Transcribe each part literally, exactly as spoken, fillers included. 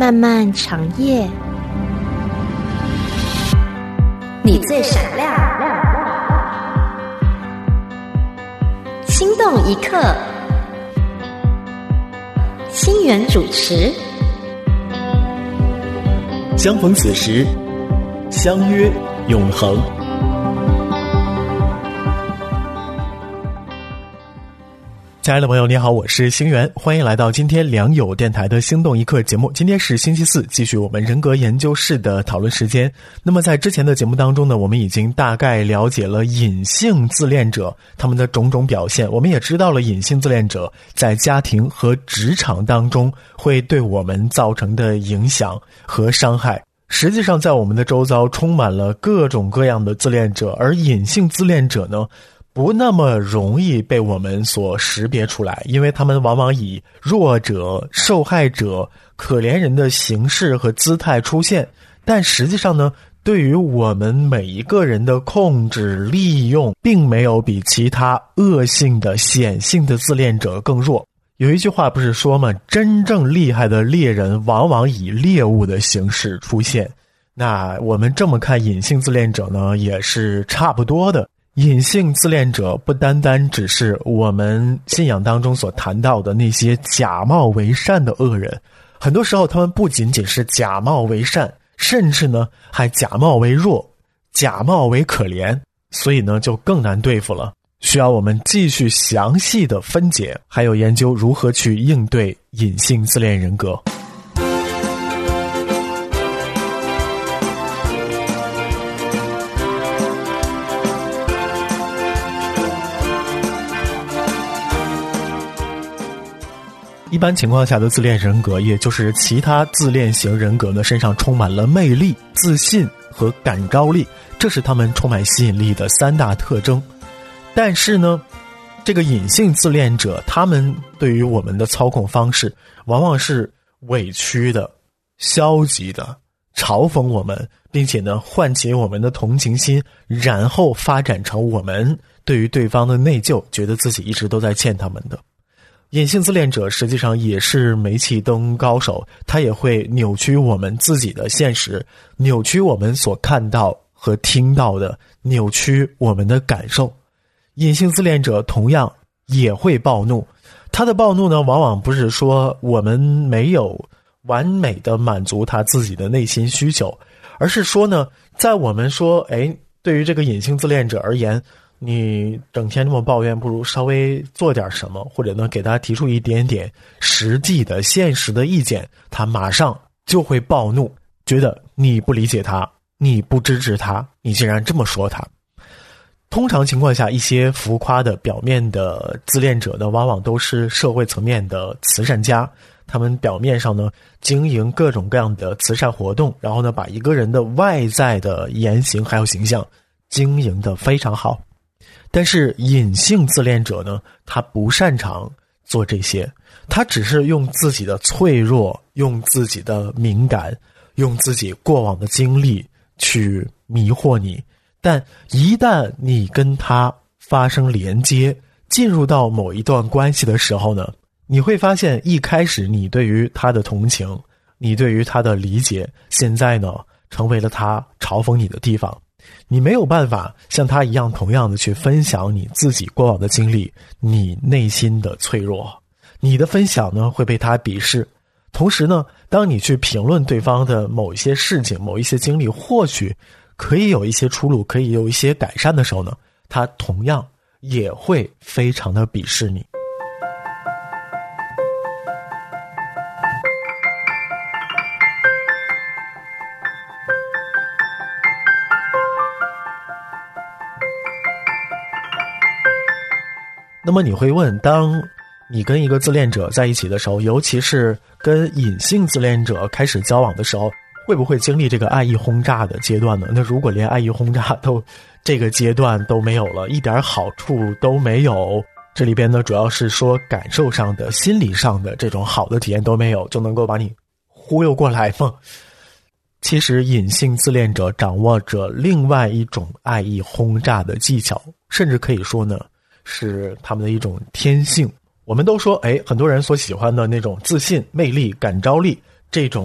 漫漫长夜，你最闪亮，心动一刻，星源主持。 相逢此时，相约永恒。亲爱的朋友你好，我是星源，欢迎来到今天良友电台的心动一刻节目。今天是星期四，继续我们人格研究室的讨论时间。那么在之前的节目当中呢，我们已经大概了解了隐性自恋者他们的种种表现，我们也知道了隐性自恋者在家庭和职场当中会对我们造成的影响和伤害。实际上在我们的周遭充满了各种各样的自恋者，而隐性自恋者呢不那么容易被我们所识别出来，因为他们往往以弱者、受害者、可怜人的形式和姿态出现，但实际上呢，对于我们每一个人的控制、利用，并没有比其他恶性的、显性的自恋者更弱。有一句话不是说吗？真正厉害的猎人往往以猎物的形式出现。那我们这么看隐性自恋者呢，也是差不多的。隐性自恋者不单单只是我们信仰当中所谈到的那些假冒为善的恶人，很多时候他们不仅仅是假冒为善，甚至呢还假冒为弱，假冒为可怜，所以呢就更难对付了，需要我们继续详细的分解，还有研究如何去应对隐性自恋人格。一般情况下的自恋人格，也就是其他自恋型人格呢，身上充满了魅力、自信和感召力，这是他们充满吸引力的三大特征。但是呢，这个隐性自恋者，他们对于我们的操控方式往往是委屈的、消极的，嘲讽我们，并且呢唤起我们的同情心，然后发展成我们对于对方的内疚，觉得自己一直都在欠他们的。隐性自恋者实际上也是煤气灯高手，他也会扭曲我们自己的现实，扭曲我们所看到和听到的，扭曲我们的感受。隐性自恋者同样也会暴怒，他的暴怒呢，往往不是说我们没有完美的满足他自己的内心需求，而是说呢，在我们说，哎，对于这个隐性自恋者而言，你整天这么抱怨，不如稍微做点什么，或者呢给他提出一点点实际的现实的意见，他马上就会暴怒，觉得你不理解他，你不支持他，你竟然这么说他。通常情况下，一些浮夸的表面的自恋者呢，往往都是社会层面的慈善家，他们表面上呢经营各种各样的慈善活动，然后呢把一个人的外在的言行还有形象经营得非常好。但是隐性自恋者呢，他不擅长做这些，他只是用自己的脆弱，用自己的敏感，用自己过往的经历去迷惑你。但一旦你跟他发生连接，进入到某一段关系的时候呢，你会发现一开始你对于他的同情，你对于他的理解，现在呢成为了他嘲讽你的地方。你没有办法像他一样同样的去分享你自己过往的经历，你内心的脆弱，你的分享呢会被他鄙视。同时呢，当你去评论对方的某一些事情，某一些经历，或许可以有一些出路，可以有一些改善的时候呢，他同样也会非常的鄙视你。那么你会问，当你跟一个自恋者在一起的时候，尤其是跟隐性自恋者开始交往的时候，会不会经历这个爱意轰炸的阶段呢？那如果连爱意轰炸都这个阶段都没有了，一点好处都没有，这里边呢主要是说感受上的、心理上的这种好的体验都没有，就能够把你忽悠过来吗？其实隐性自恋者掌握着另外一种爱意轰炸的技巧，甚至可以说呢是他们的一种天性。我们都说，哎，很多人所喜欢的那种自信、魅力、感召力，这种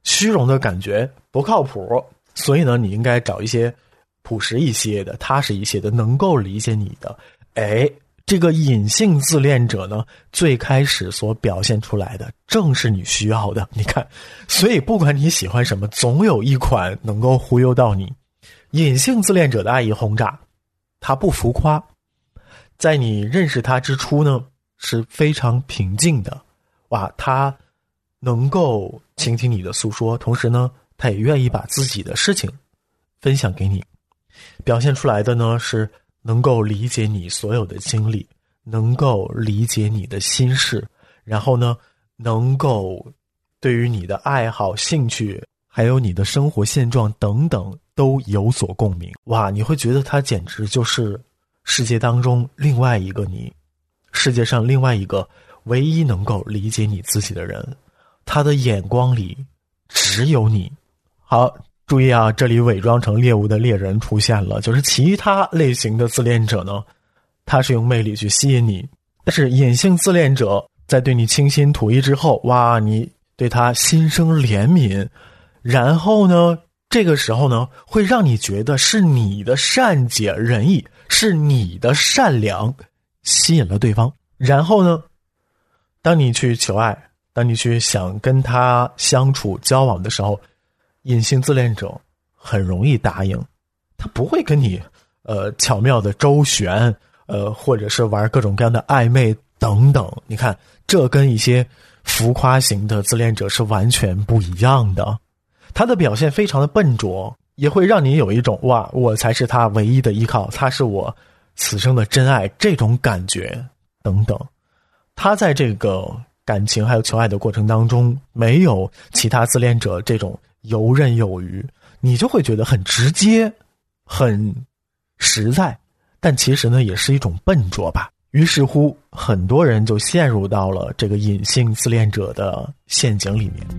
虚荣的感觉不靠谱，所以呢，你应该找一些朴实一些的、踏实一些的，能够理解你的。哎，这个隐性自恋者呢，最开始所表现出来的正是你需要的。你看，所以不管你喜欢什么，总有一款能够忽悠到你。隐性自恋者的爱意轰炸，他不浮夸，在你认识他之初呢，是非常平静的。哇，他能够倾听你的诉说，同时呢，他也愿意把自己的事情分享给你，表现出来的呢是能够理解你所有的经历，能够理解你的心事，然后呢，能够对于你的爱好、兴趣，还有你的生活现状等等都有所共鸣。哇，你会觉得他简直就是世界当中另外一个你，世界上另外一个唯一能够理解你自己的人，他的眼光里只有你。好，注意啊，这里伪装成猎物的猎人出现了，就是其他类型的自恋者呢，他是用魅力去吸引你，但是隐性自恋者在对你倾心吐意之后，哇，你对他心生怜悯，然后呢，这个时候呢，会让你觉得是你的善解人意，是你的善良吸引了对方，然后呢，当你去求爱，当你去想跟他相处交往的时候，隐性自恋者很容易答应，他不会跟你呃巧妙的周旋，呃或者是玩各种各样的暧昧等等。你看，这跟一些浮夸型的自恋者是完全不一样的。他的表现非常的笨拙，也会让你有一种哇，我才是他唯一的依靠，他是我此生的真爱这种感觉等等。他在这个感情还有求爱的过程当中，没有其他自恋者这种游刃有余，你就会觉得很直接很实在，但其实呢也是一种笨拙吧。于是乎很多人就陷入到了这个隐性自恋者的陷阱里面。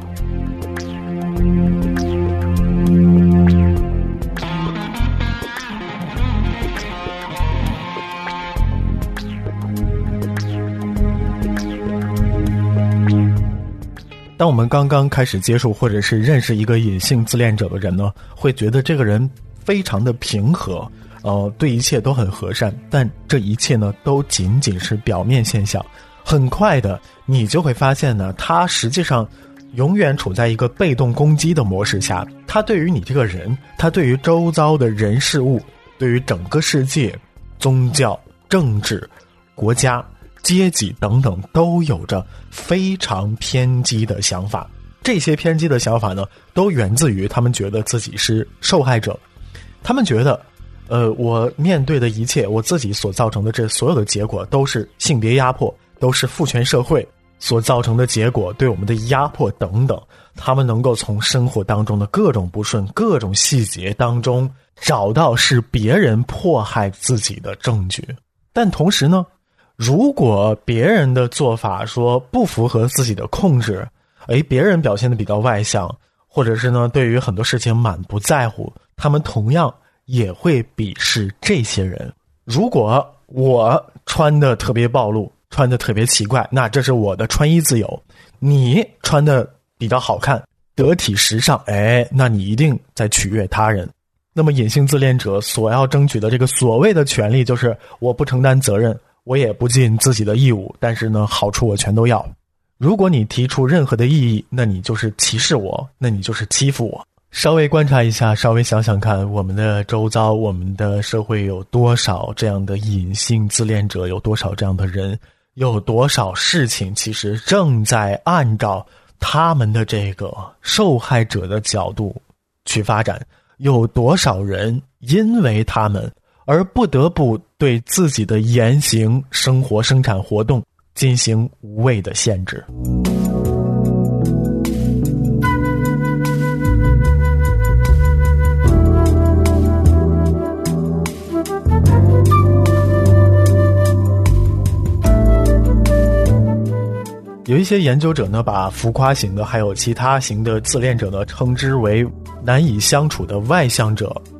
当我们刚刚开始接触或者是认识一个隐性自恋者的人呢，会觉得这个人非常的平和，呃，对一切都很和善，但这一切呢都仅仅是表面现象。很快的你就会发现呢，他实际上永远处在一个被动攻击的模式下，他对于你这个人，他对于周遭的人事物，对于整个世界、宗教、政治、国家、阶级等等都有着非常偏激的想法。这些偏激的想法呢，都源自于他们觉得自己是受害者。他们觉得呃，我面对的一切，我自己所造成的这所有的结果都是性别压迫，都是父权社会所造成的结果，对我们的压迫等等。他们能够从生活当中的各种不顺、各种细节当中找到是别人迫害自己的证据。但同时呢，如果别人的做法说不符合自己的控制，诶，别人表现得比较外向，或者是呢对于很多事情满不在乎，他们同样也会鄙视这些人。如果我穿得特别暴露，穿得特别奇怪，那这是我的穿衣自由。你穿得比较好看，得体时尚，哎，那你一定在取悦他人。那么隐性自恋者所要争取的这个所谓的权利，就是我不承担责任，我也不尽自己的义务，但是呢，好处我全都要。如果你提出任何的异议，那你就是歧视我，那你就是欺负我。稍微观察一下，稍微想想看，我们的周遭，我们的社会有多少这样的隐性自恋者，有多少这样的人，有多少事情其实正在按照他们的这个受害者的角度去发展，有多少人因为他们而不得不对自己的言行、生活、生产活动进行无谓的限制。有一些研究者呢，把浮夸型的还有其他型的自恋者呢，称之为难以相处的外向者，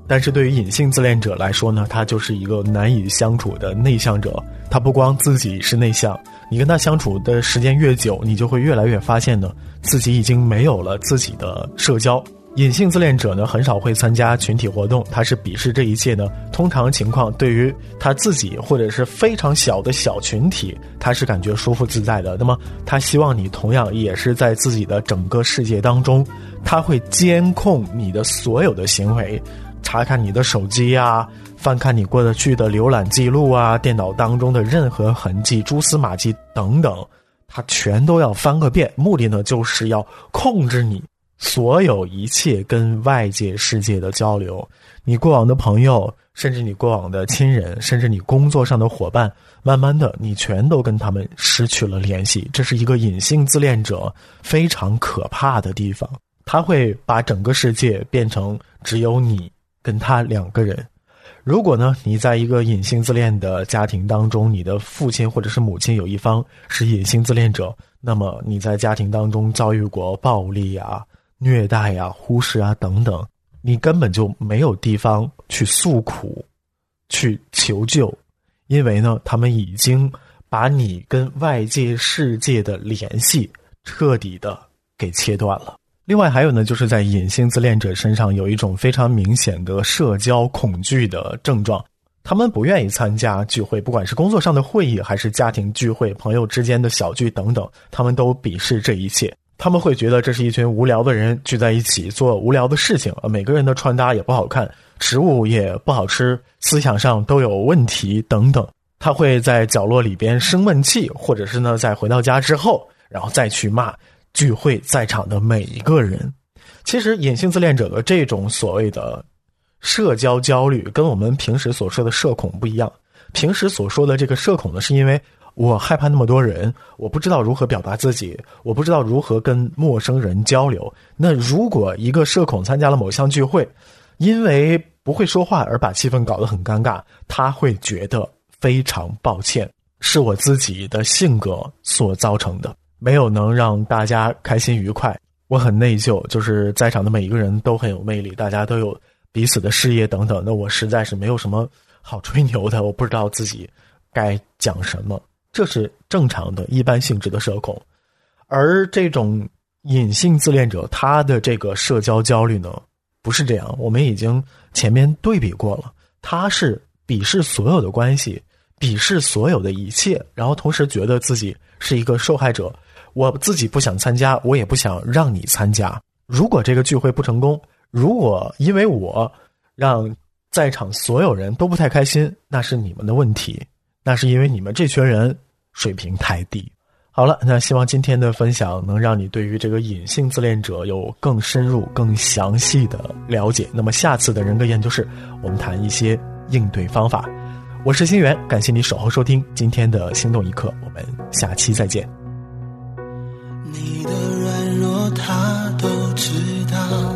但是对于隐性自恋者来说呢，他就是一个难以相处的内向者。他不光自己是内向，你跟他相处的时间越久，你就会越来越发现呢，自己已经没有了自己的社交。隐性自恋者呢，很少会参加群体活动，他是鄙视这一切呢。通常情况，对于他自己或者是非常小的小群体，他是感觉舒服自在的。那么他希望你同样也是在自己的整个世界当中，他会监控你的所有的行为，查看你的手机啊，翻看你过去的浏览记录啊，电脑当中的任何痕迹、蛛丝马迹等等，他全都要翻个遍。目的呢，就是要控制你所有一切跟外界世界的交流。你过往的朋友，甚至你过往的亲人，甚至你工作上的伙伴，慢慢的你全都跟他们失去了联系。这是一个隐性自恋者非常可怕的地方，他会把整个世界变成只有你跟他两个人。如果呢，你在一个隐性自恋的家庭当中，你的父亲或者是母亲有一方是隐性自恋者，那么你在家庭当中遭遇过暴力啊、虐待啊、忽视啊等等，你根本就没有地方去诉苦、去求救，因为呢，他们已经把你跟外界世界的联系彻底的给切断了。另外还有呢，就是在隐性自恋者身上有一种非常明显的社交恐惧的症状，他们不愿意参加聚会，不管是工作上的会议还是家庭聚会、朋友之间的小聚等等，他们都鄙视这一切。他们会觉得这是一群无聊的人聚在一起做无聊的事情，每个人的穿搭也不好看，食物也不好吃，思想上都有问题等等。他会在角落里边生闷气，或者是呢，在回到家之后，然后再去骂聚会在场的每一个人。其实隐性自恋者的这种所谓的社交焦虑跟我们平时所说的社恐不一样。平时所说的这个社恐呢，是因为我害怕那么多人，我不知道如何表达自己，我不知道如何跟陌生人交流。那如果一个社恐参加了某项聚会，因为不会说话而把气氛搞得很尴尬，他会觉得非常抱歉，是我自己的性格所造成的，没有能让大家开心愉快，我很内疚，就是在场的每一个人都很有魅力，大家都有彼此的事业等等，那我实在是没有什么好吹牛的，我不知道自己该讲什么。这是正常的一般性质的社恐。而这种隐性自恋者，他的这个社交焦虑呢，不是这样，我们已经前面对比过了，他是鄙视所有的关系，鄙视所有的一切，然后同时觉得自己是一个受害者，我自己不想参加，我也不想让你参加。如果这个聚会不成功，如果因为我让在场所有人都不太开心，那是你们的问题，那是因为你们这群人水平太低。好了，那希望今天的分享能让你对于这个隐性自恋者有更深入更详细的了解。那么下次的人格研究室，我们谈一些应对方法。我是心源，感谢你守候收听今天的心动一刻，我们下期再见。 你的软弱他都知道，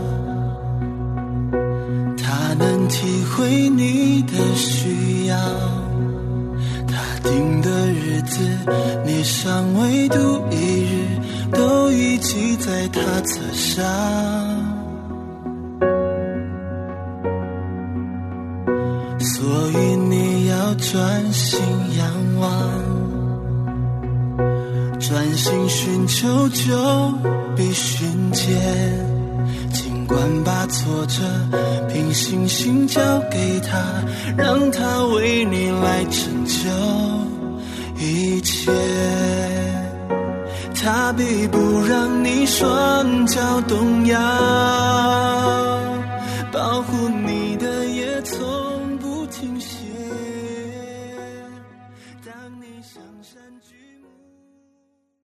他能体会你的需要，他定的日子你尚未度一日，都已记在他册上。所以你要专心仰望，专心寻求就必寻见，尽管把挫折凭信心交给他，让他为你来拯救一切。他必不让你双脚动摇，保护你的也从不停歇。当你上山去